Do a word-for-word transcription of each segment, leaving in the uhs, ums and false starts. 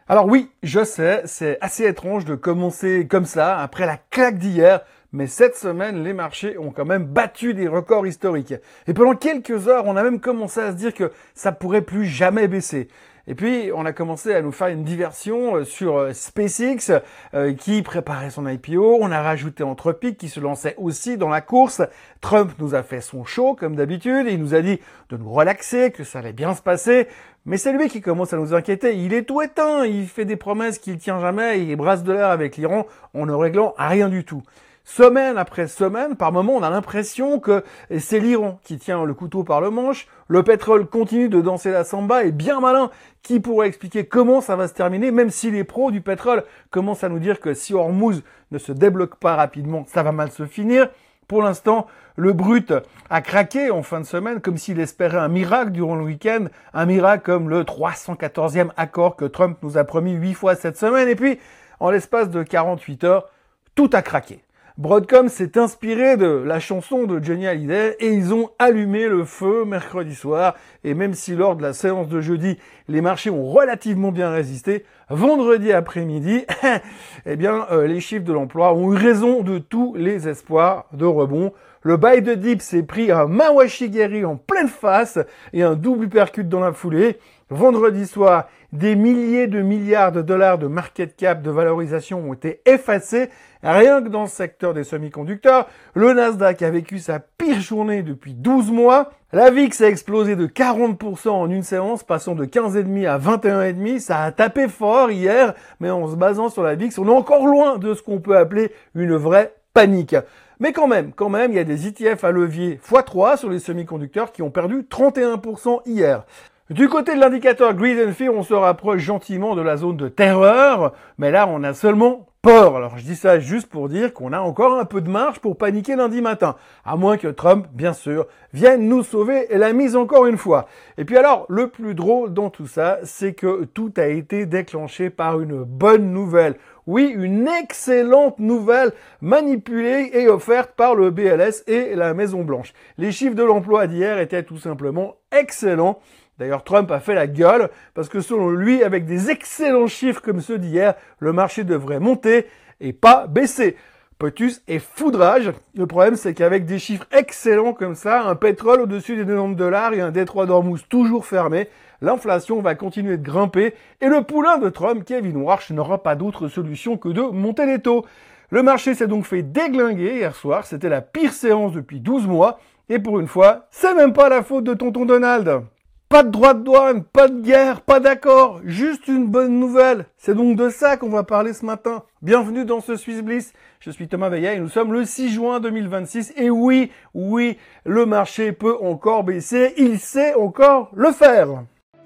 Alors oui, je sais, c'est assez étrange de commencer comme ça, après la claque d'hier, mais cette semaine, les marchés ont quand même battu des records historiques. Et pendant quelques heures, on a même commencé à se dire que ça pourrait plus jamais baisser. Et puis, on a commencé à nous faire une diversion sur SpaceX euh, qui préparait son I P O. On a rajouté Anthropic qui se lançait aussi dans la course. Trump nous a fait son show comme d'habitude. Il nous a dit de nous relaxer, que ça allait bien se passer. Mais c'est lui qui commence à nous inquiéter. Il est tout éteint. Il fait des promesses qu'il tient jamais. Il brasse de l'air avec l'Iran en ne réglant rien du tout. Semaine après semaine, par moment, on a l'impression que c'est l'Iran qui tient le couteau par le manche. Le pétrole continue de danser la samba et bien malin qui pourrait expliquer comment ça va se terminer, même si les pros du pétrole commencent à nous dire que si Hormuz ne se débloque pas rapidement, ça va mal se finir. Pour l'instant, le brut a craqué en fin de semaine comme s'il espérait un miracle durant le week-end, un miracle comme le trois cent quatorzième accord que Trump nous a promis huit fois cette semaine. Et puis, en l'espace de quarante-huit heures, tout a craqué. Broadcom s'est inspiré de la chanson de Johnny Hallyday et ils ont allumé le feu mercredi soir. Et même si lors de la séance de jeudi, les marchés ont relativement bien résisté, vendredi après-midi, eh bien, euh, les chiffres de l'emploi ont eu raison de tous les espoirs de rebond. Le buy de dip s'est pris un Mawashigeri en pleine face et un double uppercut dans la foulée. Vendredi soir, des milliers de milliards de dollars de market cap de valorisation ont été effacés. Rien que dans le secteur des semi-conducteurs, le Nasdaq a vécu sa pire journée depuis douze mois. La V I X a explosé de quarante pour cent en une séance, passant de quinze virgule cinq à vingt et un virgule cinq. Ça a tapé fort hier, mais en se basant sur la V I X, on est encore loin de ce qu'on peut appeler une vraie panique. Mais quand même, quand même, il y a des E T F à levier fois trois sur les semi-conducteurs qui ont perdu trente et un pour cent hier. Du côté de l'indicateur Greed and Fear, on se rapproche gentiment de la zone de terreur, mais là, on a seulement peur. Alors, je dis ça juste pour dire qu'on a encore un peu de marge pour paniquer lundi matin. À moins que Trump, bien sûr, vienne nous sauver la mise encore une fois. Et puis alors, le plus drôle dans tout ça, c'est que tout a été déclenché par une bonne nouvelle. Oui, une excellente nouvelle manipulée et offerte par le B L S et la Maison-Blanche. Les chiffres de l'emploi d'hier étaient tout simplement excellents. D'ailleurs, Trump a fait la gueule parce que selon lui, avec des excellents chiffres comme ceux d'hier, le marché devrait monter et pas baisser. Potus et foudrage. Le problème, c'est qu'avec des chiffres excellents comme ça, un pétrole au-dessus des quatre-vingt-dix dollars et un détroit d'Ormuz toujours fermé, l'inflation va continuer de grimper et le poulain de Trump, Kevin Warsh, n'aura pas d'autre solution que de monter les taux. Le marché s'est donc fait déglinguer hier soir. C'était la pire séance depuis douze mois. Et pour une fois, c'est même pas la faute de tonton Donald. Pas de droit de douane, pas de guerre, pas d'accord, juste une bonne nouvelle. C'est donc de ça qu'on va parler ce matin. Bienvenue dans ce Swiss Bliss. Je suis Thomas Veillat et nous sommes le six juin deux mille vingt-six. Et oui, oui, le marché peut encore baisser. Il sait encore le faire.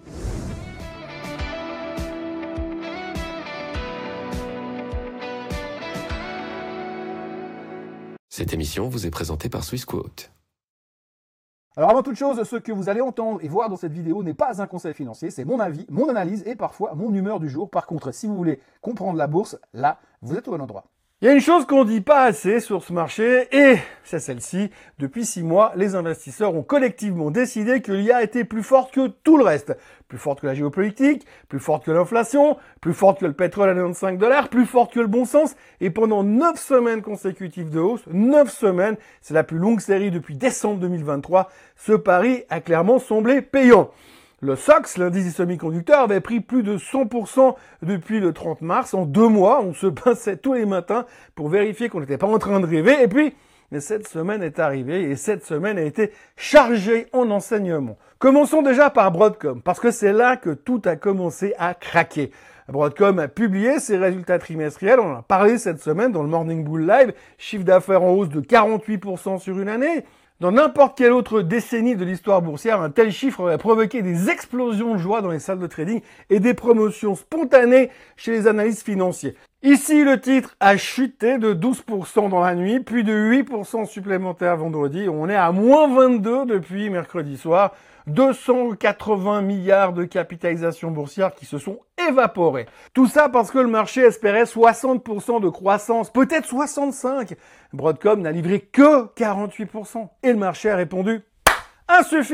Cette émission vous est présentée par Swissquote. Alors avant toute chose, ce que vous allez entendre et voir dans cette vidéo n'est pas un conseil financier, c'est mon avis, mon analyse et parfois mon humeur du jour. Par contre, si vous voulez comprendre la bourse, là, vous êtes au bon endroit. Il y a une chose qu'on dit pas assez sur ce marché, et c'est celle-ci. Depuis six mois, les investisseurs ont collectivement décidé que l'I A était plus forte que tout le reste. Plus forte que la géopolitique, plus forte que l'inflation, plus forte que le pétrole à quatre-vingt-quinze dollars, plus forte que le bon sens. Et pendant neuf semaines consécutives de hausse, neuf semaines, c'est la plus longue série depuis décembre deux mille vingt-trois, ce pari a clairement semblé payant. Le S O X, l'indice des semi-conducteurs, avait pris plus de cent pour cent depuis le trente mars. En deux mois, on se pinçait tous les matins pour vérifier qu'on n'était pas en train de rêver. Et puis, mais cette semaine est arrivée et cette semaine a été chargée en enseignements. Commençons déjà par Broadcom, parce que c'est là que tout a commencé à craquer. Broadcom a publié ses résultats trimestriels, on en a parlé cette semaine dans le Morning Bull Live, chiffre d'affaires en hausse de quarante-huit pour cent sur une année. Dans n'importe quelle autre décennie de l'histoire boursière, un tel chiffre aurait provoqué des explosions de joie dans les salles de trading et des promotions spontanées chez les analystes financiers. Ici, le titre a chuté de douze pour cent dans la nuit, puis de huit pour cent supplémentaires vendredi. On est à moins vingt-deux depuis mercredi soir. deux cent quatre-vingts milliards de capitalisation boursière qui se sont évaporés. Tout ça parce que le marché espérait soixante pour cent de croissance, peut-être soixante-cinq. Broadcom n'a livré que quarante-huit pour cent. Et le marché a répondu « Insuffisant !»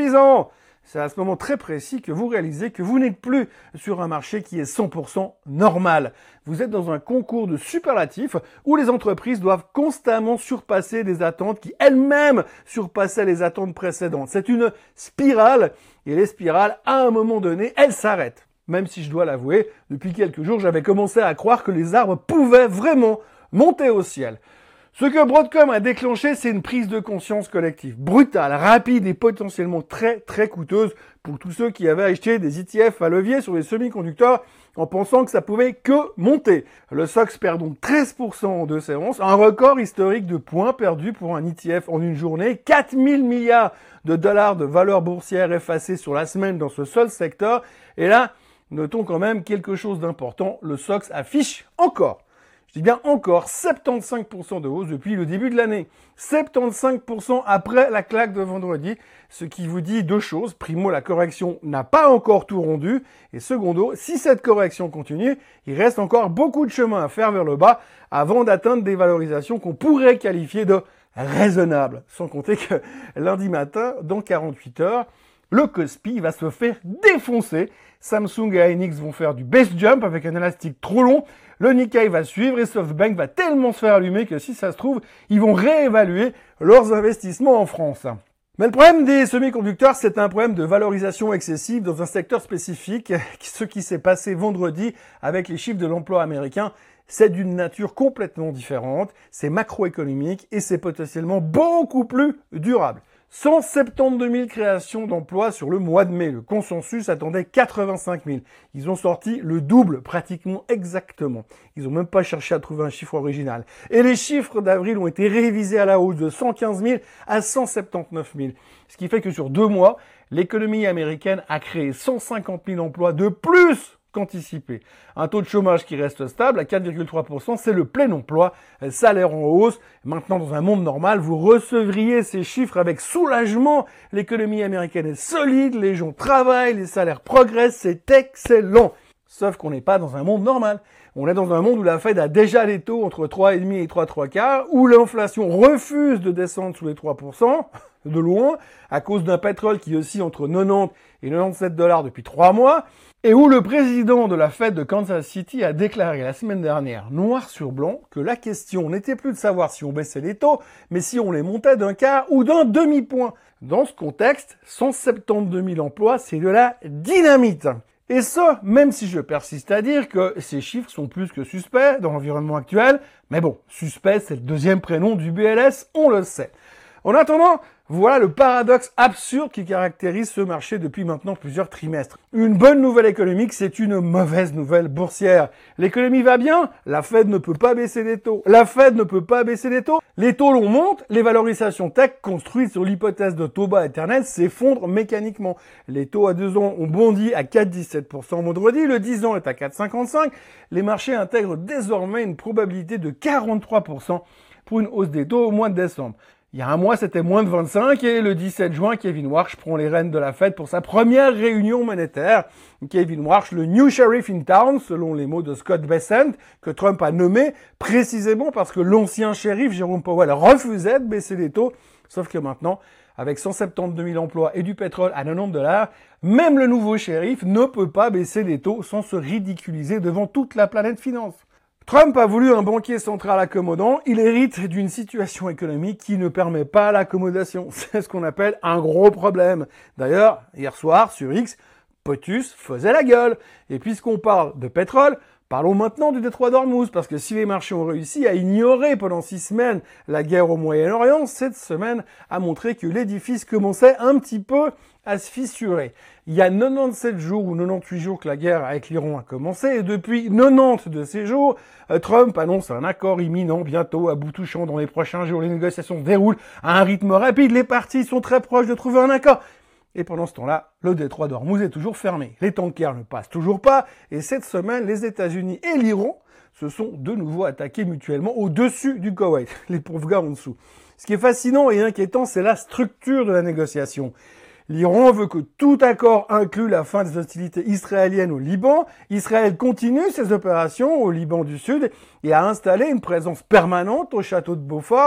c'est à ce moment très précis que vous réalisez que vous n'êtes plus sur un marché qui est cent pour cent normal. Vous êtes dans un concours de superlatifs où les entreprises doivent constamment surpasser des attentes qui elles-mêmes surpassaient les attentes précédentes. C'est une spirale et les spirales, à un moment donné, elles s'arrêtent. Même si je dois l'avouer, depuis quelques jours, j'avais commencé à croire que les arbres pouvaient vraiment monter au ciel. Ce que Broadcom a déclenché, c'est une prise de conscience collective, brutale, rapide et potentiellement très très coûteuse pour tous ceux qui avaient acheté des E T F à levier sur les semi-conducteurs en pensant que ça pouvait que monter. Le S O X perd donc treize pour cent en deux séances, un record historique de points perdus pour un E T F en une journée, quatre mille milliards de dollars de valeur boursière effacées sur la semaine dans ce seul secteur. Et là, notons quand même quelque chose d'important, le S O X affiche encore, je dis bien encore, soixante-quinze pour cent de hausse depuis le début de l'année. soixante-quinze pour cent après la claque de vendredi, ce qui vous dit deux choses. Primo, la correction n'a pas encore tout rendu. Et secondo, si cette correction continue, il reste encore beaucoup de chemin à faire vers le bas avant d'atteindre des valorisations qu'on pourrait qualifier de raisonnables. Sans compter que lundi matin, dans quarante-huit heures, le Kospi va se faire défoncer. Samsung et Hynix vont faire du base jump avec un élastique trop long. Le Nikkei va suivre et SoftBank va tellement se faire allumer que si ça se trouve, ils vont réévaluer leurs investissements en France. Mais le problème des semi-conducteurs, c'est un problème de valorisation excessive dans un secteur spécifique. Ce qui s'est passé vendredi avec les chiffres de l'emploi américain, c'est d'une nature complètement différente. C'est macroéconomique et c'est potentiellement beaucoup plus durable. cent soixante-douze mille créations d'emplois sur le mois de mai. Le consensus attendait quatre-vingt-cinq mille. Ils ont sorti le double, pratiquement exactement. Ils n'ont même pas cherché à trouver un chiffre original. Et les chiffres d'avril ont été révisés à la hausse de cent quinze mille à cent soixante-dix-neuf mille. Ce qui fait que sur deux mois, l'économie américaine a créé cent cinquante mille emplois de plus qu'anticipé. Un taux de chômage qui reste stable à quatre virgule trois pour cent, c'est le plein emploi, salaire en hausse. Maintenant, dans un monde normal, vous recevriez ces chiffres avec soulagement. L'économie américaine est solide, les gens travaillent, les salaires progressent, c'est excellent. Sauf qu'on n'est pas dans un monde normal. On est dans un monde où la Fed a déjà les taux entre trois virgule cinq et trois trois quarts, où l'inflation refuse de descendre sous les trois pour cent, de loin, à cause d'un pétrole qui oscille entre quatre-vingt-dix et quatre-vingt-dix-sept dollars depuis trois mois, et où le président de la Fed de Kansas City a déclaré la semaine dernière, noir sur blanc, que la question n'était plus de savoir si on baissait les taux, mais si on les montait d'un quart ou d'un demi-point. Dans ce contexte, cent soixante-douze mille emplois, c'est de la dynamite. Et ça, même si je persiste à dire que ces chiffres sont plus que suspects dans l'environnement actuel, mais bon, suspect, c'est le deuxième prénom du B L S, on le sait. En attendant, voilà le paradoxe absurde qui caractérise ce marché depuis maintenant plusieurs trimestres. Une bonne nouvelle économique, c'est une mauvaise nouvelle boursière. L'économie va bien, la Fed ne peut pas baisser les taux. La Fed ne peut pas baisser les taux. Les taux l'on monte, les valorisations tech construites sur l'hypothèse de taux bas éternel s'effondrent mécaniquement. Les taux à deux ans ont bondi à quatre virgule dix-sept pour cent vendredi, le dix ans est à quatre virgule cinquante-cinq. Les marchés intègrent désormais une probabilité de quarante-trois pour cent pour une hausse des taux au mois de décembre. Il y a un mois, c'était moins de vingt-cinq et le dix-sept juin, Kevin Warsh prend les rênes de la Fed pour sa première réunion monétaire. Kevin Warsh, le new sheriff in town, selon les mots de Scott Bessent, que Trump a nommé précisément parce que l'ancien shérif, Jérôme Powell, refusait de baisser les taux. Sauf que maintenant, avec cent soixante-douze mille emplois et du pétrole à quatre-vingt-dix dollars, même le nouveau shérif ne peut pas baisser les taux sans se ridiculiser devant toute la planète finance. Trump a voulu un banquier central accommodant, il hérite d'une situation économique qui ne permet pas l'accommodation. C'est ce qu'on appelle un gros problème. D'ailleurs, hier soir, sur X, POTUS faisait la gueule. Et puisqu'on parle de pétrole, parlons maintenant du détroit d'Ormuz, parce que si les marchés ont réussi à ignorer pendant six semaines la guerre au Moyen-Orient, cette semaine a montré que l'édifice commençait un petit peu à se fissurer. Il y a quatre-vingt-dix-sept jours ou quatre-vingt-dix-huit jours que la guerre avec l'Iran a commencé, et depuis quatre-vingt-dix de ces jours, Trump annonce un accord imminent bientôt à bout touchant dans les prochains jours. Les négociations se déroulent à un rythme rapide, les parties sont très proches de trouver un accord. Et pendant ce temps-là, le détroit d'Ormuz est toujours fermé. Les tankers ne passent toujours pas, et cette semaine, les États-Unis et l'Iran se sont de nouveau attaqués mutuellement au-dessus du Koweït, les pauvres gars en dessous. Ce qui est fascinant et inquiétant, c'est la structure de la négociation. L'Iran veut que tout accord inclue la fin des hostilités israéliennes au Liban. Israël continue ses opérations au Liban du Sud et a installé une présence permanente au château de Beaufort,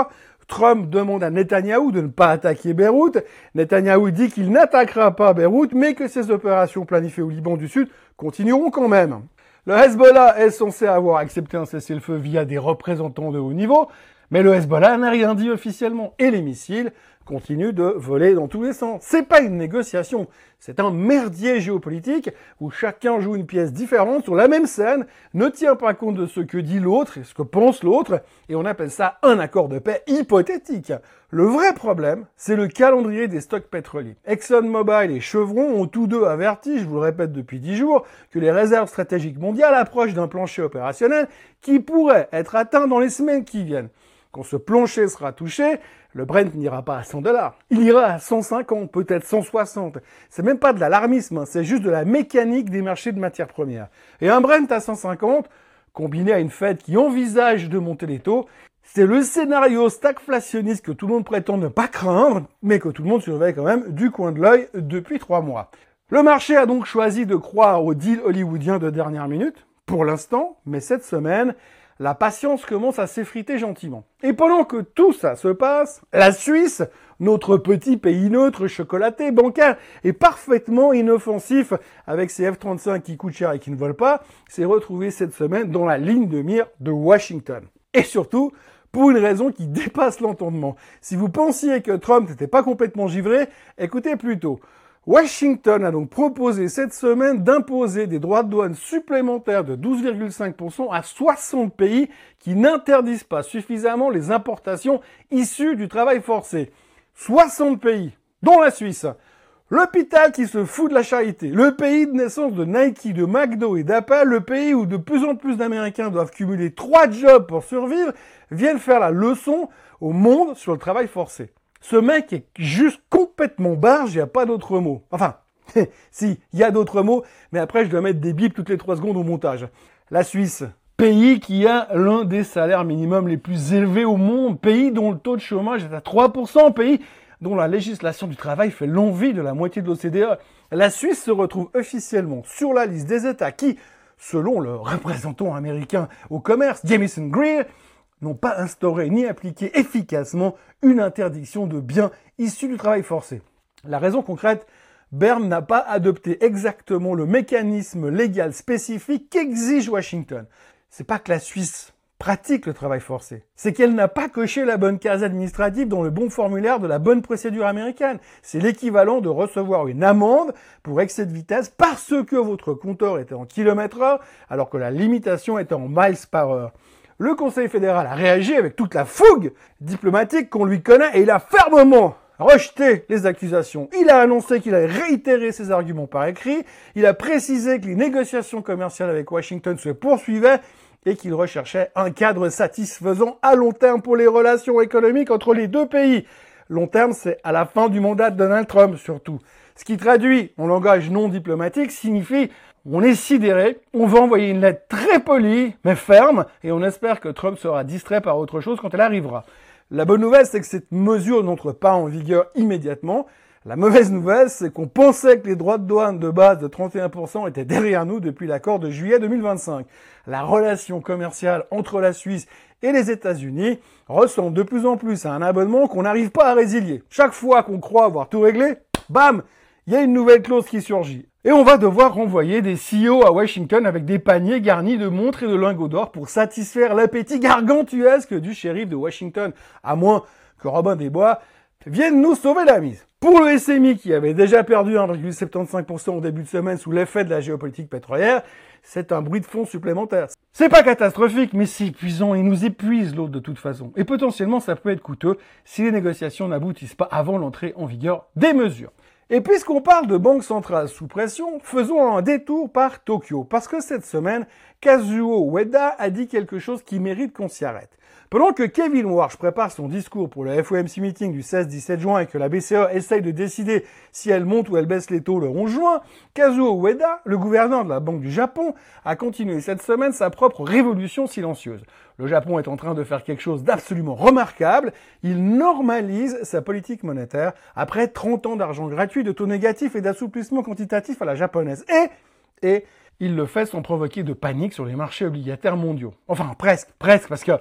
Trump demande à Netanyahou de ne pas attaquer Beyrouth. Netanyahou dit qu'il n'attaquera pas Beyrouth, mais que ses opérations planifiées au Liban du Sud continueront quand même. Le Hezbollah est censé avoir accepté un cessez-le-feu via des représentants de haut niveau, mais le Hezbollah n'a rien dit officiellement et les missiles continuent de voler dans tous les sens. C'est pas une négociation, c'est un merdier géopolitique où chacun joue une pièce différente sur la même scène, ne tient pas compte de ce que dit l'autre et ce que pense l'autre, et on appelle ça un accord de paix hypothétique. Le vrai problème, c'est le calendrier des stocks pétroliers. ExxonMobil et Chevron ont tous deux averti, je vous le répète depuis dix jours, que les réserves stratégiques mondiales approchent d'un plancher opérationnel qui pourrait être atteint dans les semaines qui viennent. Quand ce plancher sera touché, le Brent n'ira pas à cent dollars. Il ira à cent cinquante, peut-être cent soixante. C'est même pas de l'alarmisme, hein, c'est juste de la mécanique des marchés de matières premières. Et un Brent à cent cinquante, combiné à une Fed qui envisage de monter les taux, c'est le scénario stagflationniste que tout le monde prétend ne pas craindre, mais que tout le monde surveille quand même du coin de l'œil depuis trois mois. Le marché a donc choisi de croire au deal hollywoodien de dernière minute, pour l'instant, mais cette semaine, la patience commence à s'effriter gentiment. Et pendant que tout ça se passe, la Suisse, notre petit pays neutre, chocolaté, bancaire, et parfaitement inoffensif avec ses F trente-cinq qui coûtent cher et qui ne volent pas, s'est retrouvé cette semaine dans la ligne de mire de Washington. Et surtout, pour une raison qui dépasse l'entendement. Si vous pensiez que Trump n'était pas complètement givré, écoutez plutôt. Washington a donc proposé cette semaine d'imposer des droits de douane supplémentaires de douze virgule cinq pour cent à soixante pays qui n'interdisent pas suffisamment les importations issues du travail forcé. soixante pays, dont la Suisse. L'hôpital qui se fout de la charité, le pays de naissance de Nike, de McDo et d'Apple, le pays où de plus en plus d'Américains doivent cumuler trois jobs pour survivre, viennent faire la leçon au monde sur le travail forcé. Ce mec est juste complètement barge, il n'y a pas d'autre mot. Enfin, si, il y a d'autres mots, mais après je dois mettre des bips toutes les trois secondes au montage. La Suisse, pays qui a l'un des salaires minimums les plus élevés au monde, pays dont le taux de chômage est à trois pour cent, pays dont la législation du travail fait l'envie de la moitié de l'O C D E. La Suisse se retrouve officiellement sur la liste des États qui, selon le représentant américain au commerce, Jamieson Greer, n'ont pas instauré ni appliqué efficacement une interdiction de biens issus du travail forcé. La raison concrète, Berne n'a pas adopté exactement le mécanisme légal spécifique qu'exige Washington. C'est pas que la Suisse pratique le travail forcé, c'est qu'elle n'a pas coché la bonne case administrative dans le bon formulaire de la bonne procédure américaine. C'est l'équivalent de recevoir une amende pour excès de vitesse parce que votre compteur était en kilomètres heure alors que la limitation était en miles par heure. Le Conseil fédéral a réagi avec toute la fougue diplomatique qu'on lui connaît et il a fermement rejeté les accusations. Il a annoncé qu'il allait réitérer ses arguments par écrit. Il a précisé que les négociations commerciales avec Washington se poursuivaient et qu'il recherchait un cadre satisfaisant à long terme pour les relations économiques entre les deux pays. Long terme, c'est à la fin du mandat de Donald Trump surtout. Ce qui traduit en langage non diplomatique signifie on est sidéré, on va envoyer une lettre très polie, mais ferme, et on espère que Trump sera distrait par autre chose quand elle arrivera. La bonne nouvelle, c'est que cette mesure n'entre pas en vigueur immédiatement. La mauvaise nouvelle, c'est qu'on pensait que les droits de douane de base de trente et un pour cent étaient derrière nous depuis l'accord de juillet deux mille vingt-cinq. La relation commerciale entre la Suisse et les États-Unis ressemble de plus en plus à un abonnement qu'on n'arrive pas à résilier. Chaque fois qu'on croit avoir tout réglé, bam, il y a une nouvelle clause qui surgit. Et on va devoir renvoyer des C E O à Washington avec des paniers garnis de montres et de lingots d'or pour satisfaire l'appétit gargantuesque du shérif de Washington, à moins que Robin des Bois vienne nous sauver la mise. Pour le S M I qui avait déjà perdu un virgule soixante-quinze pour cent au début de semaine sous l'effet de la géopolitique pétrolière, c'est un bruit de fond supplémentaire. C'est pas catastrophique, mais c'est épuisant et nous épuise l'autre de toute façon. Et potentiellement, ça peut être coûteux si les négociations n'aboutissent pas avant l'entrée en vigueur des mesures. Et puisqu'on parle de banque centrale sous pression, faisons un détour par Tokyo, parce que cette semaine, Kazuo Ueda a dit quelque chose qui mérite qu'on s'y arrête. Pendant que Kevin Warsh prépare son discours pour le F O M C meeting du seize dix-sept juin et que la B C E essaye de décider si elle monte ou elle baisse les taux le onze juin, Kazuo Ueda, le gouverneur de la Banque du Japon, a continué cette semaine sa propre révolution silencieuse. Le Japon est en train de faire quelque chose d'absolument remarquable. Il normalise sa politique monétaire après trente ans d'argent gratuit, de taux négatifs et d'assouplissement quantitatif à la japonaise. Et, et, il le fait sans provoquer de panique sur les marchés obligataires mondiaux. Enfin, presque, presque, parce que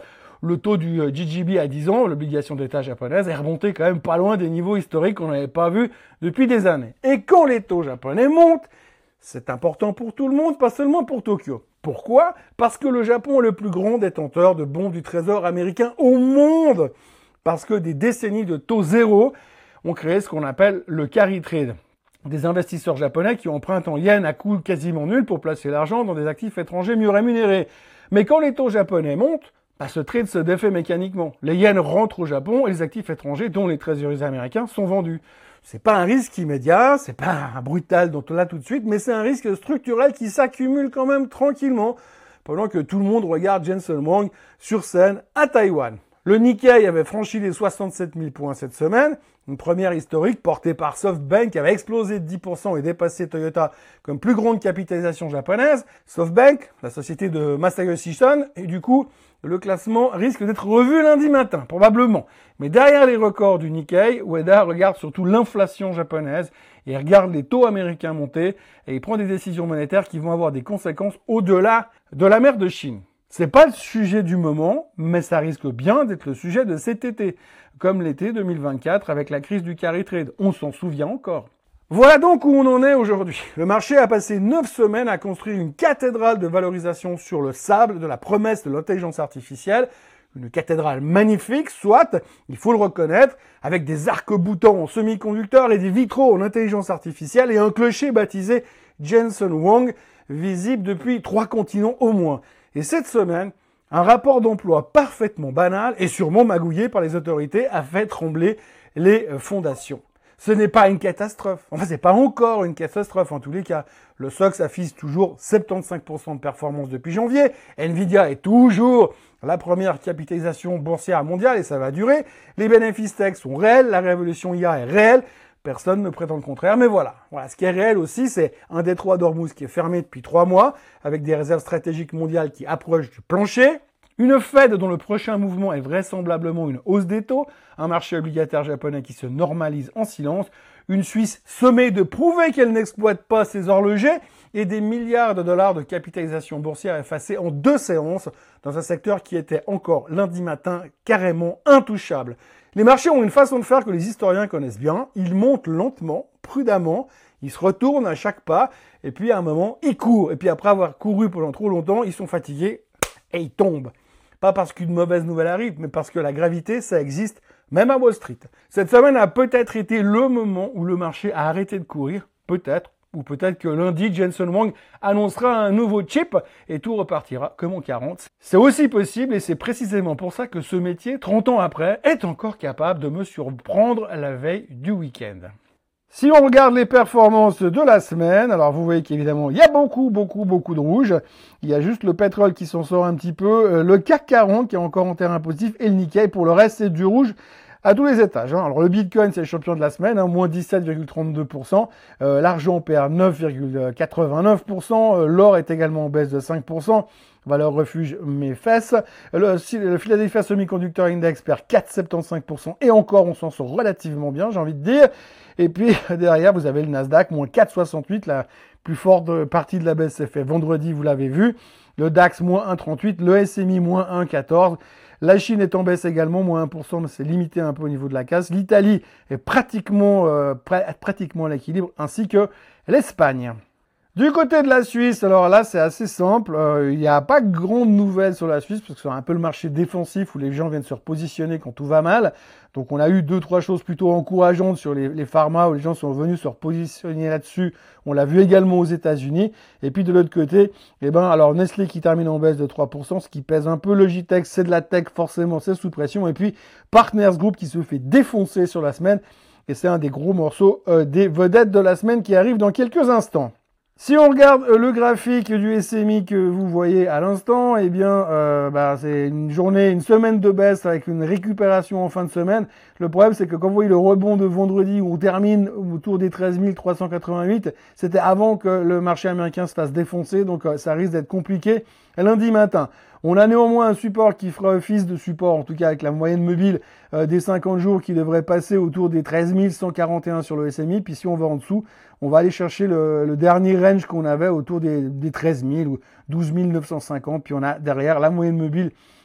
le taux du J G B à dix ans, l'obligation d'État japonaise, est remonté quand même pas loin des niveaux historiques qu'on n'avait pas vus depuis des années. Et quand les taux japonais montent, c'est important pour tout le monde, pas seulement pour Tokyo. Pourquoi? Parce que le Japon est le plus grand détenteur de bons du trésor américain au monde. Parce que des décennies de taux zéro ont créé ce qu'on appelle le carry trade. Des investisseurs japonais qui empruntent en yens à coût quasiment nul pour placer l'argent dans des actifs étrangers mieux rémunérés. Mais quand les taux japonais montent, bah, ce trade se défait mécaniquement. Les yens rentrent au Japon et les actifs étrangers, dont les trésoriers américains, sont vendus. C'est pas un risque immédiat, c'est pas un brutal dont on l'a tout de suite, mais c'est un risque structurel qui s'accumule quand même tranquillement pendant que tout le monde regarde Jensen Huang sur scène à Taïwan. Le Nikkei avait franchi les soixante-sept mille points cette semaine, une première historique portée par SoftBank qui avait explosé de dix pour cent et dépassé Toyota comme plus grande capitalisation japonaise. SoftBank, la société de Masayoshi Son, et du coup, le classement risque d'être revu lundi matin, probablement. Mais derrière les records du Nikkei, Ueda regarde surtout l'inflation japonaise et regarde les taux américains monter et il prend des décisions monétaires qui vont avoir des conséquences au-delà de la mer de Chine. C'est pas le sujet du moment, mais ça risque bien d'être le sujet de cet été, comme l'été deux mille vingt-quatre avec la crise du carry trade. On s'en souvient encore. Voilà donc où on en est aujourd'hui. Le marché a passé neuf semaines à construire une cathédrale de valorisation sur le sable de la promesse de l'intelligence artificielle. Une cathédrale magnifique, soit, il faut le reconnaître, avec des arcs-boutants en semi-conducteurs et des vitraux en intelligence artificielle et un clocher baptisé Jensen Huang, visible depuis trois continents au moins. Et cette semaine, un rapport d'emploi parfaitement banal et sûrement magouillé par les autorités a fait trembler les fondations. Ce n'est pas une catastrophe. Enfin, c'est pas encore une catastrophe. En tous les cas, le S O X affiche toujours soixante-quinze pour cent de performance depuis janvier. Nvidia est toujours la première capitalisation boursière mondiale et ça va durer. Les bénéfices tech sont réels. La révolution I A est réelle. Personne ne prétend le contraire, mais voilà. Voilà. Ce qui est réel aussi, c'est un détroit d'Ormuz qui est fermé depuis trois mois, avec des réserves stratégiques mondiales qui approchent du plancher. Une Fed dont le prochain mouvement est vraisemblablement une hausse des taux, un marché obligataire japonais qui se normalise en silence, une Suisse sommée de prouver qu'elle n'exploite pas ses horlogers, et des milliards de dollars de capitalisation boursière effacés en deux séances dans un secteur qui était encore lundi matin carrément intouchable. Les marchés ont une façon de faire que les historiens connaissent bien. Ils montent lentement, prudemment, ils se retournent à chaque pas, et puis à un moment, ils courent. Et puis après avoir couru pendant trop longtemps, ils sont fatigués et ils tombent. Pas parce qu'une mauvaise nouvelle arrive, mais parce que la gravité, ça existe même à Wall Street. Cette semaine a peut-être été le moment où le marché a arrêté de courir, peut-être, ou peut-être que lundi, Jensen Huang annoncera un nouveau chip et tout repartira comme en quarante. C'est aussi possible et c'est précisément pour ça que ce métier, trente ans après, est encore capable de me surprendre la veille du week-end. Si on regarde les performances de la semaine, alors vous voyez qu'évidemment, il y a beaucoup, beaucoup, beaucoup de rouge. Il y a juste le pétrole qui s'en sort un petit peu, le C A C quarante qui est encore en terrain positif et le Nikkei. Pour le reste, c'est du rouge à tous les étages. Hein. Alors le Bitcoin, c'est le champion de la semaine, hein, moins dix-sept virgule trente-deux pour cent. Euh, L'argent perd neuf virgule quatre-vingt-neuf pour cent. Euh, L'or est également en baisse de cinq pour cent. Valeur refuge, mes fesses. Le, le Philadelphia Semiconductor Index perd quatre virgule soixante-quinze pour cent. Et encore, on s'en sort relativement bien, j'ai envie de dire. Et puis, derrière, vous avez le Nasdaq, moins quatre virgule soixante-huit. La plus forte partie de la baisse s'est fait vendredi, vous l'avez vu. Le DAX, moins un virgule trente-huit. Le S M I, moins un virgule quatorze. La Chine est en baisse également, moins un pour cent, mais c'est limité un peu au niveau de la casse. L'Italie est pratiquement, euh, pr pratiquement à l'équilibre, ainsi que l'Espagne. Du côté de la Suisse, alors là, c'est assez simple. Euh, il n'y a pas grande nouvelle sur la Suisse, parce que c'est un peu le marché défensif où les gens viennent se repositionner quand tout va mal. Donc, on a eu deux, trois choses plutôt encourageantes sur les, les pharma, où les gens sont venus se repositionner là-dessus. On l'a vu également aux États-Unis. Et puis, de l'autre côté, eh ben, alors, Nestlé qui termine en baisse de trois pour cent, ce qui pèse un peu. Logitech, c'est de la tech, forcément, c'est sous pression. Et puis, Partners Group qui se fait défoncer sur la semaine. Et c'est un des gros morceaux euh, des vedettes de la semaine qui arrive dans quelques instants. Si on regarde le graphique du S M I que vous voyez à l'instant, eh bien, euh, bah, c'est une journée, une semaine de baisse avec une récupération en fin de semaine. Le problème, c'est que quand vous voyez le rebond de vendredi où on termine autour des treize mille trois cent quatre-vingt-huit, c'était avant que le marché américain se fasse défoncer, donc euh, ça risque d'être compliqué lundi matin. On a néanmoins un support qui fera office de support, en tout cas avec la moyenne mobile euh, des cinquante jours qui devrait passer autour des treize mille cent quarante et un sur le S M I. Puis si on va en dessous, on va aller chercher le, le dernier range qu'on avait autour des, des treize mille ou douze mille neuf cent cinquante. Puis on a derrière la moyenne mobile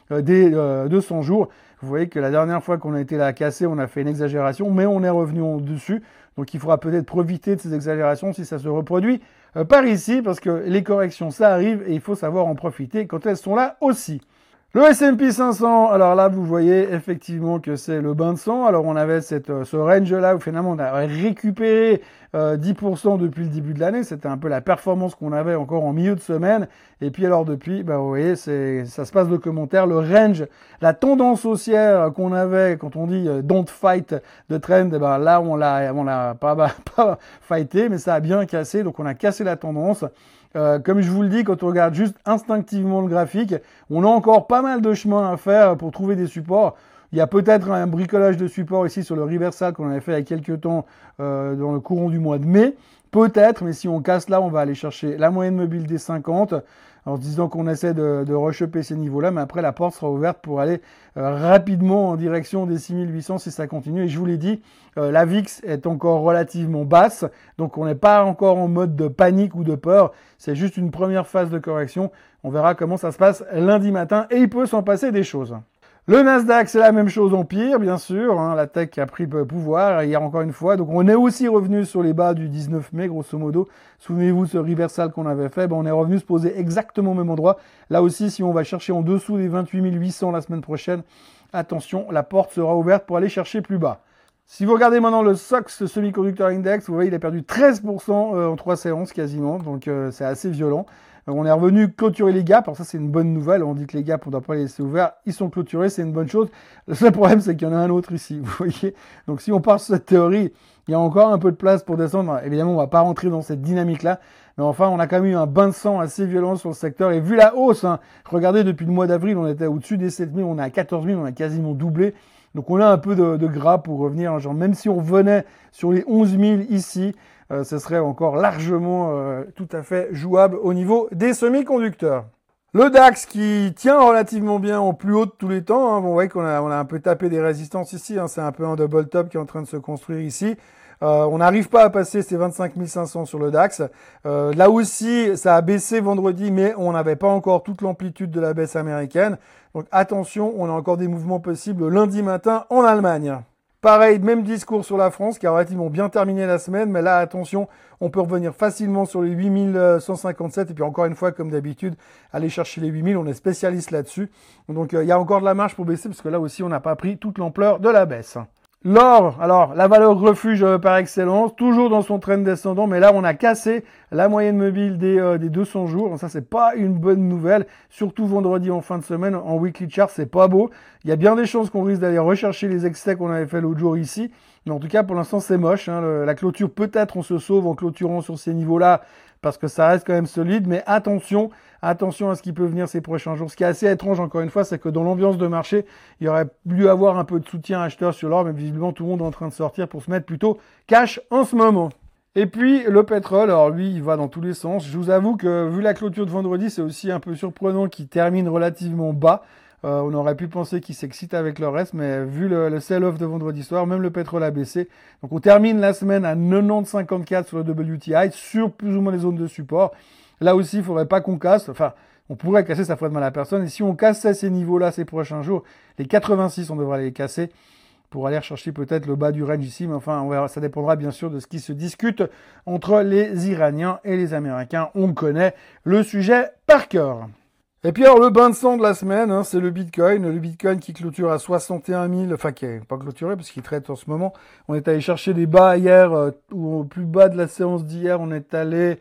euh, des euh, deux cents jours. Vous voyez que la dernière fois qu'on a été là cassé, on a fait une exagération, mais on est revenu en dessus. Donc il faudra peut-être profiter de ces exagérations si ça se reproduit euh, par ici, parce que les corrections, ça arrive et il faut savoir en profiter quand elles sont là aussi. Le S and P cinq cents, alors là, vous voyez effectivement que c'est le bain de sang. Alors, on avait cette, ce range-là où finalement, on a récupéré euh, dix pour cent depuis le début de l'année. C'était un peu la performance qu'on avait encore en milieu de semaine. Et puis, alors, depuis, bah, vous voyez, c'est, ça se passe de commentaires. Le range, la tendance haussière qu'on avait quand on dit euh, don't fight the trend, eh ben, là, on l'a, on l'a pas, bah, pas fighté, mais ça a bien cassé. Donc, on a cassé la tendance. Euh, comme je vous le dis, quand on regarde juste instinctivement le graphique, on a encore pas mal de chemin à faire pour trouver des supports. Il y a peut-être un bricolage de support ici sur le reversal qu'on avait fait il y a quelques temps euh, dans le courant du mois de mai. Peut-être, mais si on casse là, on va aller chercher la moyenne mobile des cinquante, en se disant qu'on essaie de, de rechoper ces niveaux-là, mais après la porte sera ouverte pour aller euh, rapidement en direction des six mille huit cents si ça continue. Et je vous l'ai dit, euh, la V I X est encore relativement basse, donc on n'est pas encore en mode de panique ou de peur. C'est juste une première phase de correction. On verra comment ça se passe lundi matin et il peut s'en passer des choses. Le Nasdaq, c'est la même chose en pire, bien sûr. Hein, la tech a pris pouvoir hier encore une fois. Donc, on est aussi revenu sur les bas du dix-neuf mai, grosso modo. Souvenez-vous de ce reversal qu'on avait fait. Ben, on est revenu se poser exactement au même endroit. Là aussi, si on va chercher en dessous des vingt-huit mille huit cents la semaine prochaine, attention, la porte sera ouverte pour aller chercher plus bas. Si vous regardez maintenant le S O X, le Semiconductor Index, vous voyez, il a perdu treize pour cent en trois séances quasiment. Donc, euh, c'est assez violent. On est revenu clôturer les gaps. Alors ça, c'est une bonne nouvelle. On dit que les gaps, on ne doit pas les laisser ouverts. Ils sont clôturés, c'est une bonne chose. Le seul problème, c'est qu'il y en a un autre ici. Vous voyez. Donc, si on part sur cette théorie, il y a encore un peu de place pour descendre. Évidemment, on ne va pas rentrer dans cette dynamique-là. Mais enfin, on a quand même eu un bain de sang assez violent sur le secteur. Et vu la hausse, hein, regardez, depuis le mois d'avril, on était au-dessus des sept mille. On est à quatorze mille. On a quasiment doublé. Donc, on a un peu de, de gras pour revenir. Genre, même si on venait sur les onze mille ici, Euh, ce serait encore largement euh, tout à fait jouable au niveau des semi-conducteurs. Le DAX qui tient relativement bien en plus haut de tous les temps. Hein. Bon, vous voyez qu'on a, on a un peu tapé des résistances ici. Hein. C'est un peu un double top qui est en train de se construire ici. Euh, on n'arrive pas à passer ces vingt-cinq mille cinq cents sur le DAX. Euh, là aussi, ça a baissé vendredi, mais on n'avait pas encore toute l'amplitude de la baisse américaine. Donc attention, on a encore des mouvements possibles lundi matin en Allemagne. Pareil, même discours sur la France qui a relativement bien terminé la semaine, mais là, attention, on peut revenir facilement sur les huit mille cent cinquante-sept et puis encore une fois, comme d'habitude, aller chercher les huit mille, on est spécialiste là-dessus. Donc, euh, il y a encore de la marge pour baisser parce que là aussi, on n'a pas pris toute l'ampleur de la baisse. L'or, alors la valeur refuge euh, par excellence, toujours dans son trend descendant, mais là on a cassé la moyenne mobile des, euh, des deux cents jours. Donc ça c'est pas une bonne nouvelle, surtout vendredi en fin de semaine en weekly chart, c'est pas beau. Il y a bien des chances qu'on risque d'aller rechercher les excès qu'on avait fait l'autre jour ici, mais en tout cas pour l'instant c'est moche. Hein. Le, la clôture, peut-être on se sauve en clôturant sur ces niveaux-là parce que ça reste quand même solide, mais attention, attention à ce qui peut venir ces prochains jours. Ce qui est assez étrange, encore une fois, c'est que dans l'ambiance de marché, il y aurait dû avoir un peu de soutien acheteur sur l'or, mais visiblement tout le monde est en train de sortir pour se mettre plutôt cash en ce moment. Et puis le pétrole, alors lui, il va dans tous les sens. Je vous avoue que vu la clôture de vendredi, c'est aussi un peu surprenant qu'il termine relativement bas. Euh, on aurait pu penser qu'il s'excite avec le reste, mais vu le, le sell-off de vendredi soir, même le pétrole a baissé. Donc on termine la semaine à quatre-vingt-dix virgule cinquante-quatre sur le W T I, sur plus ou moins les zones de support. Là aussi, il faudrait pas qu'on casse. Enfin, on pourrait casser, ça ferait de mal à personne. Et si on cassait ces niveaux-là ces prochains jours, les quatre-vingt-six, on devrait les casser pour aller chercher peut-être le bas du range ici. Mais enfin, on verra, ça dépendra bien sûr de ce qui se discute entre les Iraniens et les Américains. On connaît le sujet par cœur. Et puis alors le bain de sang de la semaine, hein, c'est le Bitcoin. Le Bitcoin qui clôture à soixante et un mille, enfin qui n'est pas clôturé parce qu'il traite en ce moment. On est allé chercher des bas hier, euh, ou au plus bas de la séance d'hier, on est allé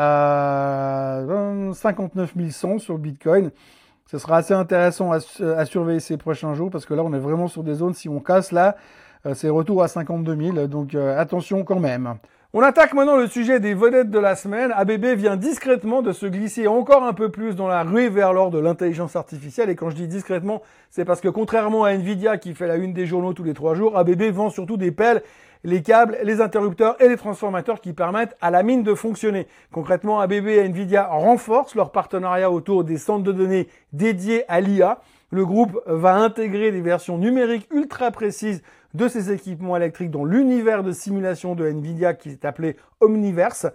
à cinquante-neuf mille cent sur le Bitcoin. Ce sera assez intéressant à, à surveiller ces prochains jours parce que là on est vraiment sur des zones, si on casse là, euh, c'est retour à cinquante-deux mille, donc euh, attention quand même. On attaque maintenant le sujet des vedettes de la semaine. A B B vient discrètement de se glisser encore un peu plus dans la ruée vers l'or de l'intelligence artificielle. Et quand je dis discrètement, c'est parce que contrairement à Nvidia qui fait la une des journaux tous les trois jours, A B B vend surtout des pelles, les câbles, les interrupteurs et les transformateurs qui permettent à la mine de fonctionner. Concrètement, A B B et Nvidia renforcent leur partenariat autour des centres de données dédiés à l'I A. Le groupe va intégrer des versions numériques ultra précises de ces équipements électriques dans l'univers de simulation de Nvidia qui est appelé Omniverse.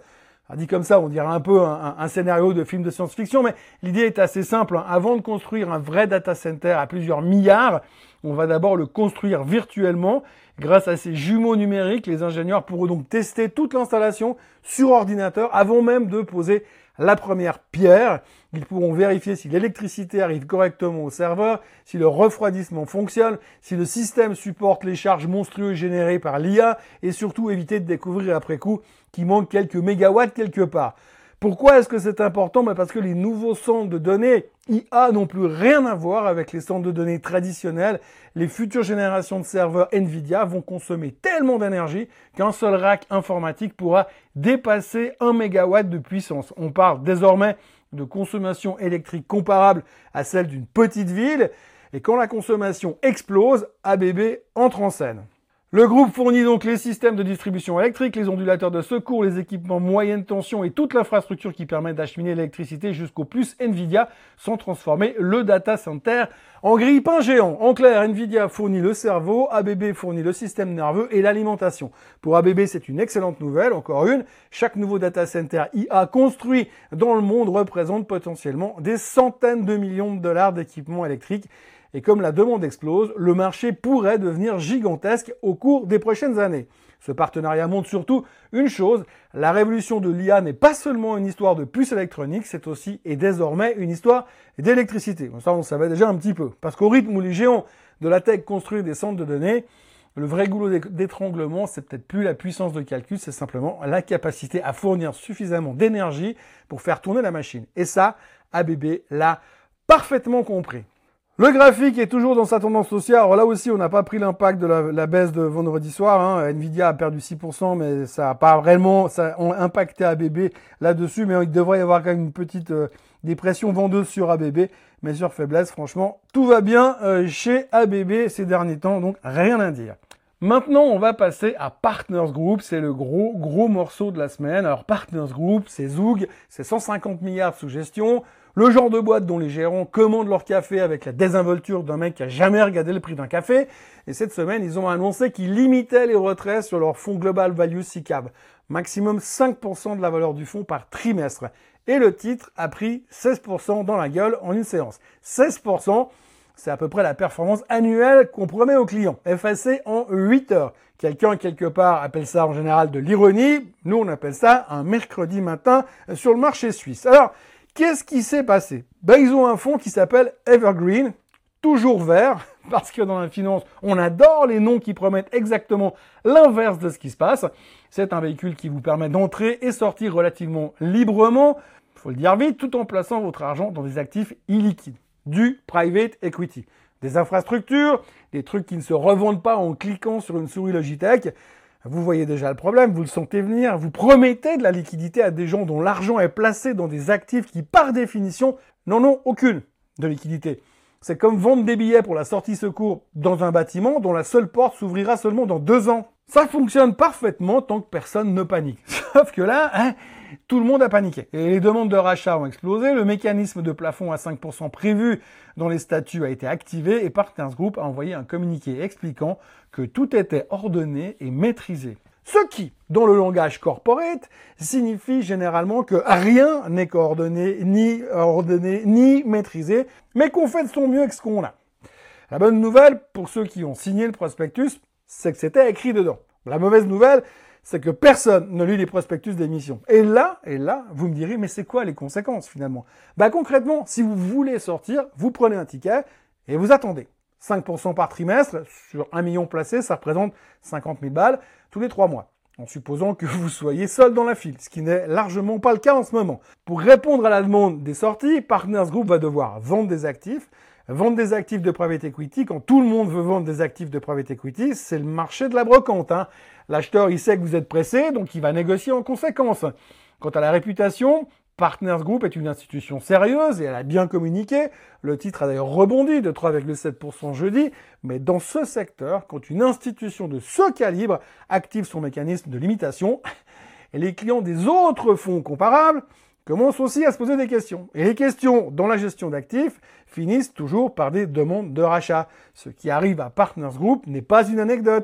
Alors, dit comme ça, on dirait un peu un, un, un scénario de film de science-fiction, mais l'idée est assez simple. Hein. Avant de construire un vrai data center à plusieurs milliards, on va d'abord le construire virtuellement. Grâce à ces jumeaux numériques, les ingénieurs pourront donc tester toute l'installation sur ordinateur avant même de poser la première pierre. Ils pourront vérifier si l'électricité arrive correctement au serveur, si le refroidissement fonctionne, si le système supporte les charges monstrueuses générées par l'I A et surtout éviter de découvrir après coup qu'il manque quelques mégawatts quelque part. Pourquoi est-ce que c'est important? Ben parce que les nouveaux centres de données I A n'ont plus rien à voir avec les centres de données traditionnels. Les futures générations de serveurs Nvidia vont consommer tellement d'énergie qu'un seul rack informatique pourra dépasser un mégawatt de puissance. On parle désormais de consommation électrique comparable à celle d'une petite ville. Et quand la consommation explose, A B B entre en scène. Le groupe fournit donc les systèmes de distribution électrique, les ondulateurs de secours, les équipements moyenne tension et toute l'infrastructure qui permet d'acheminer l'électricité jusqu'au plus Nvidia sans transformer le data center en grille-pain géant. En clair, Nvidia fournit le cerveau, A B B fournit le système nerveux et l'alimentation. Pour A B B, c'est une excellente nouvelle, encore une. Chaque nouveau data center I A construit dans le monde représente potentiellement des centaines de millions de dollars d'équipements électriques. Et comme la demande explose, le marché pourrait devenir gigantesque au cours des prochaines années. Ce partenariat montre surtout une chose, la révolution de l'I A n'est pas seulement une histoire de puces électroniques, c'est aussi et désormais une histoire d'électricité. Ça, on le savait déjà un petit peu. Parce qu'au rythme où les géants de la tech construisent des centres de données, le vrai goulot d'étranglement, c'est peut-être plus la puissance de calcul, c'est simplement la capacité à fournir suffisamment d'énergie pour faire tourner la machine. Et ça, A B B l'a parfaitement compris. Le graphique est toujours dans sa tendance haussière. Alors là aussi, on n'a pas pris l'impact de la, la baisse de vendredi soir. Hein. Nvidia a perdu six pour cent, mais ça n'a pas vraiment ça a impacté A B B là-dessus. Mais il devrait y avoir quand même une petite euh, dépression vendeuse sur A B B. Mais sur faiblesse, franchement, tout va bien euh, chez A B B ces derniers temps, donc rien à dire. Maintenant, on va passer à Partners Group. C'est le gros, gros morceau de la semaine. Alors, Partners Group, c'est Zug, c'est cent cinquante milliards sous gestion. Le genre de boîte dont les gérants commandent leur café avec la désinvolture d'un mec qui a jamais regardé le prix d'un café. Et cette semaine, ils ont annoncé qu'ils limitaient les retraits sur leur fonds Global Value S I C A V. Maximum cinq pour cent de la valeur du fonds par trimestre. Et le titre a pris seize pour cent dans la gueule en une séance. seize pour cent, c'est à peu près la performance annuelle qu'on promet aux clients. Effacée en huit heures. Quelqu'un, quelque part, appelle ça en général de l'ironie. Nous, on appelle ça un mercredi matin sur le marché suisse. Alors, qu'est-ce qui s'est passé? Ben, ils ont un fonds qui s'appelle Evergreen, toujours vert, parce que dans la finance, on adore les noms qui promettent exactement l'inverse de ce qui se passe. C'est un véhicule qui vous permet d'entrer et sortir relativement librement, il faut le dire vite, tout en plaçant votre argent dans des actifs illiquides, du private equity, des infrastructures, des trucs qui ne se revendent pas en cliquant sur une souris Logitech. Vous voyez déjà le problème, vous le sentez venir, vous promettez de la liquidité à des gens dont l'argent est placé dans des actifs qui, par définition, n'en ont aucune de liquidité. C'est comme vendre des billets pour la sortie secours dans un bâtiment dont la seule porte s'ouvrira seulement dans deux ans. Ça fonctionne parfaitement tant que personne ne panique. Sauf que là, hein, tout le monde a paniqué. Et les demandes de rachat ont explosé, le mécanisme de plafond à cinq pour cent prévu dans les statuts a été activé et Partners Group a envoyé un communiqué expliquant que tout était ordonné et maîtrisé. Ce qui, dans le langage corporate, signifie généralement que rien n'est coordonné, ni ordonné, ni maîtrisé, mais qu'on fait de son mieux avec ce qu'on a. La bonne nouvelle, pour ceux qui ont signé le prospectus, c'est que c'était écrit dedans. La mauvaise nouvelle, c'est que personne ne lit les prospectus d'émission. Et là, et là, vous me direz, mais c'est quoi les conséquences finalement? Bah concrètement, si vous voulez sortir, vous prenez un ticket et vous attendez. cinq pour cent par trimestre, sur un million placé, ça représente cinquante mille balles tous les trois mois. En supposant que vous soyez seul dans la file, ce qui n'est largement pas le cas en ce moment. Pour répondre à la demande des sorties, Partners Group va devoir vendre des actifs. Vendre des actifs de private equity, quand tout le monde veut vendre des actifs de private equity, c'est le marché de la brocante. Hein. L'acheteur, il sait que vous êtes pressé, donc il va négocier en conséquence. Quant à la réputation, Partners Group est une institution sérieuse et elle a bien communiqué. Le titre a d'ailleurs rebondi de trois virgule sept pour cent jeudi. Mais dans ce secteur, quand une institution de ce calibre active son mécanisme de limitation, et les clients des autres fonds comparables commencent aussi à se poser des questions. Et les questions dans la gestion d'actifs finissent toujours par des demandes de rachat. Ce qui arrive à Partners Group n'est pas une anecdote.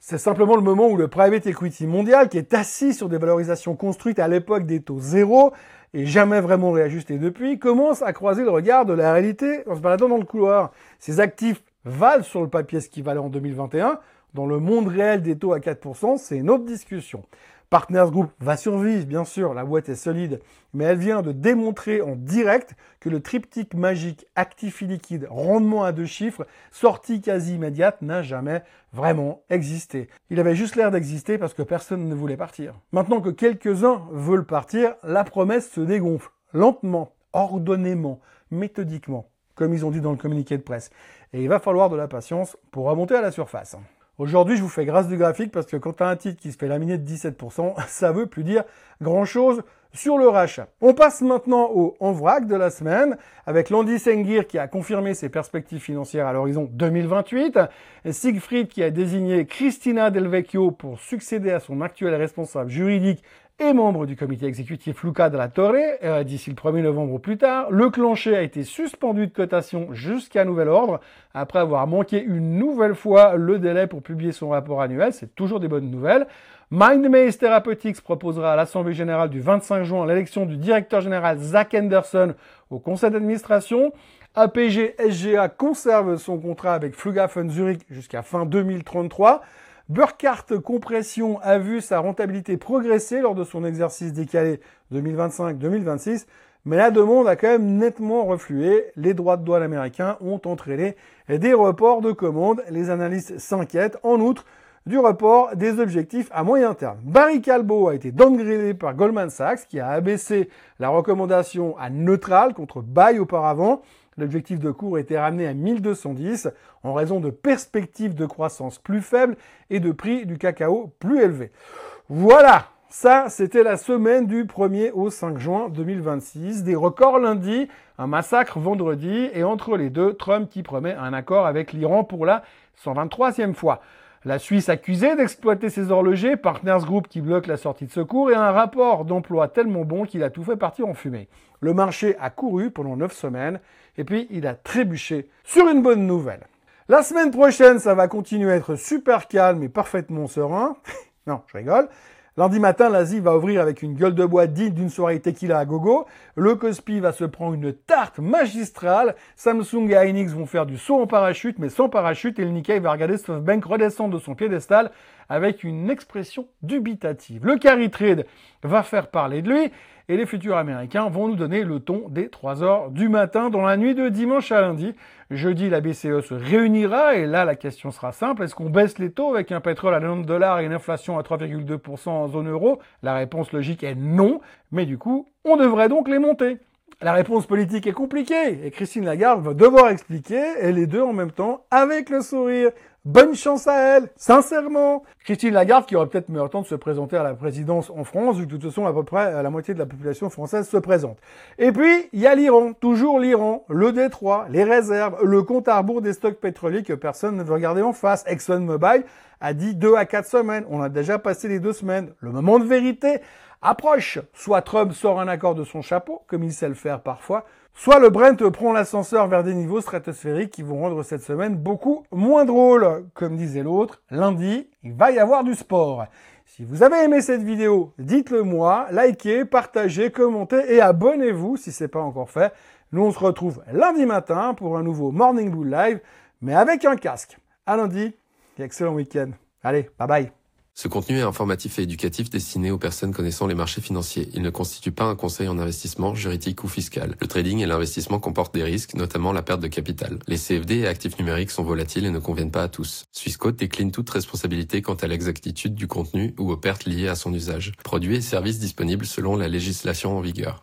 C'est simplement le moment où le private equity mondial, qui est assis sur des valorisations construites à l'époque des taux zéro et jamais vraiment réajustées depuis, commence à croiser le regard de la réalité en se baladant dans le couloir. Ces actifs valent sur le papier ce qu'ils valaient en deux mille vingt et un. Dans le monde réel des taux à quatre pour cent, c'est une autre discussion. Partners Group va survivre, bien sûr, la boîte est solide, mais elle vient de démontrer en direct que le triptyque magique actif illiquide, rendement à deux chiffres, sortie quasi immédiate, n'a jamais vraiment existé. Il avait juste l'air d'exister parce que personne ne voulait partir. Maintenant que quelques-uns veulent partir, la promesse se dégonfle, lentement, ordonnément, méthodiquement, comme ils ont dit dans le communiqué de presse. Et il va falloir de la patience pour remonter à la surface. Aujourd'hui, je vous fais grâce du graphique parce que quand tu as un titre qui se fait laminer de dix-sept pour cent, ça veut plus dire grand-chose sur le rachat. On passe maintenant au en vrac de la semaine avec Landy Sengir qui a confirmé ses perspectives financières à l'horizon deux mille vingt-huit, Siegfried qui a désigné Cristina Del Vecchio pour succéder à son actuel responsable juridique et membre du comité exécutif Luca Della Torre, euh, d'ici le premier novembre ou plus tard. Le clencher a été suspendu de cotation jusqu'à nouvel ordre, après avoir manqué une nouvelle fois le délai pour publier son rapport annuel. C'est toujours des bonnes nouvelles. MindMaze Therapeutics proposera à l'Assemblée Générale du vingt-cinq juin l'élection du directeur général Zach Henderson au conseil d'administration. A P G S G A conserve son contrat avec Flughafen Zurich jusqu'à fin deux mille trente-trois. Burkhardt Compression a vu sa rentabilité progresser lors de son exercice décalé deux mille vingt-cinq deux mille vingt-six, mais la demande a quand même nettement reflué. Les droits de douane américains ont entraîné des reports de commandes. Les analystes s'inquiètent en outre du report des objectifs à moyen terme. Barry Callebaut a été downgradé par Goldman Sachs qui a abaissé la recommandation à neutral contre buy auparavant. L'objectif de cours était ramené à mille deux cent dix en raison de perspectives de croissance plus faibles et de prix du cacao plus élevés. Voilà, ça c'était la semaine du premier au cinq juin deux mille vingt-six. Des records lundi, un massacre vendredi et entre les deux, Trump qui promet un accord avec l'Iran pour la cent vingt-troisième fois. La Suisse accusée d'exploiter ses horlogers, Partners Group qui bloque la sortie de secours et un rapport d'emploi tellement bon qu'il a tout fait partir en fumée. Le marché a couru pendant neuf semaines et puis il a trébuché sur une bonne nouvelle. La semaine prochaine, ça va continuer à être super calme et parfaitement serein. Non, je rigole. Lundi matin, l'Asie va ouvrir avec une gueule de bois digne d'une soirée tequila à gogo. Le Kospi va se prendre une tarte magistrale. Samsung et Hynix vont faire du saut en parachute, mais sans parachute. Et le Nikkei va regarder SoftBank redescendre de son piédestal avec une expression dubitative. Le carry trade va faire parler de lui. Et les futurs américains vont nous donner le ton des trois heures du matin dans la nuit de dimanche à lundi. Jeudi, la B C E se réunira et là, la question sera simple. Est-ce qu'on baisse les taux avec un pétrole à quatre-vingt-dix dollars et une inflation à trois virgule deux pour cent en zone euro? La réponse logique est non. Mais du coup, on devrait donc les monter. La réponse politique est compliquée et Christine Lagarde va devoir expliquer et les deux en même temps avec le sourire. Bonne chance à elle, sincèrement. Christine Lagarde qui aurait peut-être meilleur temps de se présenter à la présidence en France, vu que de toute façon à peu près la moitié de la population française se présente. Et puis, il y a l'Iran, toujours l'Iran, le Détroit, les réserves, le compte à rebours des stocks pétroliers que personne ne veut regarder en face. ExxonMobil a dit deux à quatre semaines, on a déjà passé les deux semaines. Le moment de vérité approche. Soit Trump sort un accord de son chapeau, comme il sait le faire parfois, soit le Brent prend l'ascenseur vers des niveaux stratosphériques qui vont rendre cette semaine beaucoup moins drôle. Comme disait l'autre, lundi, il va y avoir du sport. Si vous avez aimé cette vidéo, dites-le moi, likez, partagez, commentez et abonnez-vous si ce n'est pas encore fait. Nous, on se retrouve lundi matin pour un nouveau Morning Bull Live, mais avec un casque. À lundi et excellent week-end. Allez, bye bye. Ce contenu est informatif et éducatif destiné aux personnes connaissant les marchés financiers. Il ne constitue pas un conseil en investissement, juridique ou fiscal. Le trading et l'investissement comportent des risques, notamment la perte de capital. Les C F D et actifs numériques sont volatiles et ne conviennent pas à tous. Swissquote décline toute responsabilité quant à l'exactitude du contenu ou aux pertes liées à son usage. Produits et services disponibles selon la législation en vigueur.